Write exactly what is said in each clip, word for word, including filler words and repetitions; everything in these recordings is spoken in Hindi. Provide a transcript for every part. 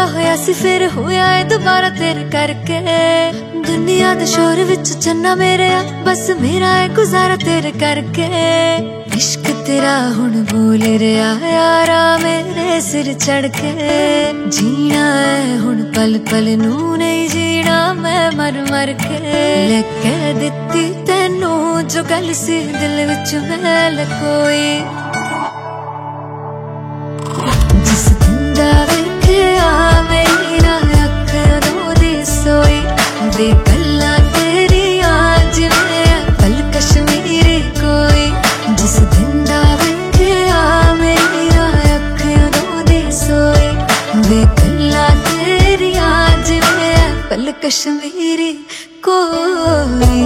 होया होया सी फिर होया है दोबारा तेरे करके। दुनिया दे शोर विच चन्ना मेरे आ बस मेरा है गुजारा तेरे करके। इश्क तेरा हुण बोल रहा यारा मेरे सिर चढ़ के। जीना है हुण पल पल नू नहीं जीना मैं मर मर के। लेके दित्ती तेनू जो गल सी दिल विच मैल कोई। जिस दिन दा वेखिया मेरी ना अख उदों दी सोई। वे गल्लां तेरियां जिवें पल कश्मीरी कोई। जिस दिन दा वेखिया मेरी ना अख उदों दी सोई। वे गल्लां तेरियां जिवें पल कश्मीरी कोई।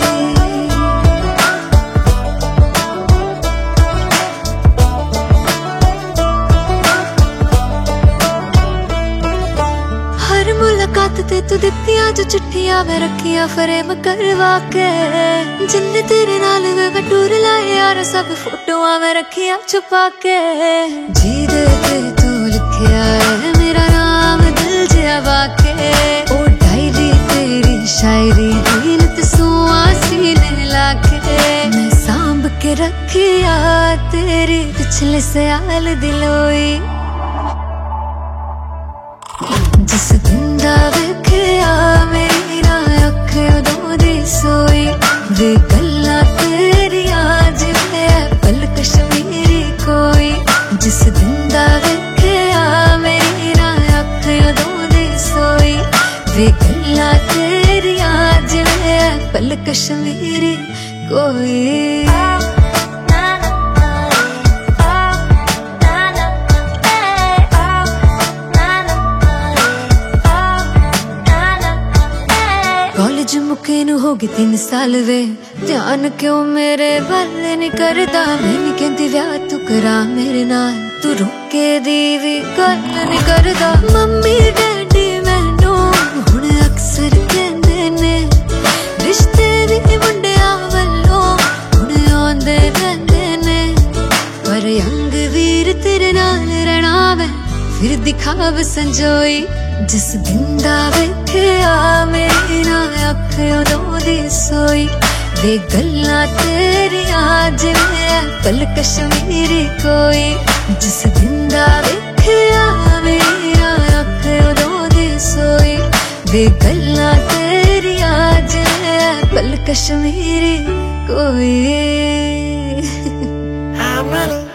मुलाकात ते तू दित्तियां जो चिट्ठियां मैं रखियां फ्रेम करवा के। जिन्ने तेरे नाल मैं टूर लाए यार सब फोटोआं मैं रखियां छुपा के। जी दे ते तू लिखिया है मेरा नाम दिल जिया वाके। ओ डायरी तेरी शायरी दी नित सुआ सीने लाके। मैं सांभ के रखिया तेरी पिछले सयाल दिलोई। जिस दिन दा वेखिया मेरी ना अख उदों दी सोई। वे गल्लां तेरियां जिवें पल कश्मीरी कोई। जिस दिन दा वेखिया मेरी ना अख उदों दी सोई। वे गल्लां तेरियां जिवें पल कश्मीरी कोई। कॉलेज मुके नू हो गए तीन साल वे। ध्यान क्यों मेरे बल नहीं करदा। मैं नहीं कहती व्याह तू करा मेरे नाल। तू रोके दी भी गल नहीं करदा। मम्मी डैडी मैनू हुण अक्सर कहंदे ने रिश्ते दी मुंडियां वल्लों हुण आउंदे रहिंदे ने। पर अंग वीर तेरे नाल रहना मैं फिर दिखाव संजोई। जिस दिन दा वेखिया मेरी ना अख उदों दी सोई। वे गल्लां तेरियां जिवें पल कश्मीरी कोई। जिस दिन दा वेखिया मेरी ना अख उदों दी सोई। वे गल्लां तेरियां जिवें पल कश्मीरी कोई।